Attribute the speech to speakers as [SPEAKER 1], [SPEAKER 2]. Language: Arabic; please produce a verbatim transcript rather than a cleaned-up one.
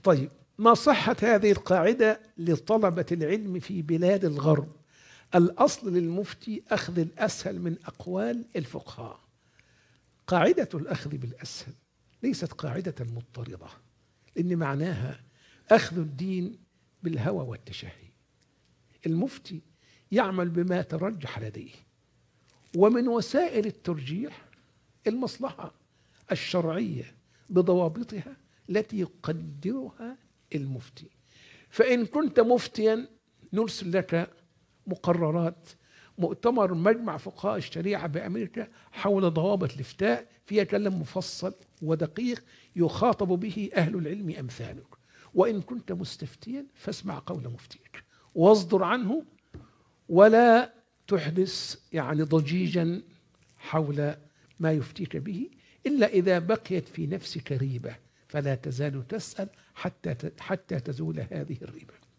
[SPEAKER 1] طيب، ما صحة هذه القاعدة لطلبة العلم في بلاد الغرب؟ الأصل للمفتي أخذ الأسهل من أقوال الفقهاء. قاعدة الأخذ بالأسهل ليست قاعدة مضطردة، لأن معناها أخذ الدين بالهوى والتشهي. المفتي يعمل بما ترجح لديه، ومن وسائل الترجيح المصلحة الشرعية بضوابطها التي يقدرها المفتي. فإن كنت مفتيا نرسل لك مقررات مؤتمر مجمع فقهاء الشريعة بأمريكا حول ضوابط الإفتاء، فيها كلام مفصل ودقيق يخاطب به أهل العلم أمثالك. وإن كنت مستفتيا فاسمع قول مفتيك واصدر عنه، ولا تحدث يعني ضجيجا حول ما يفتيك به، إلا إذا بقيت في نفسك ريبة، فلا تزال تسأل حتى حتى تزول هذه الريبة.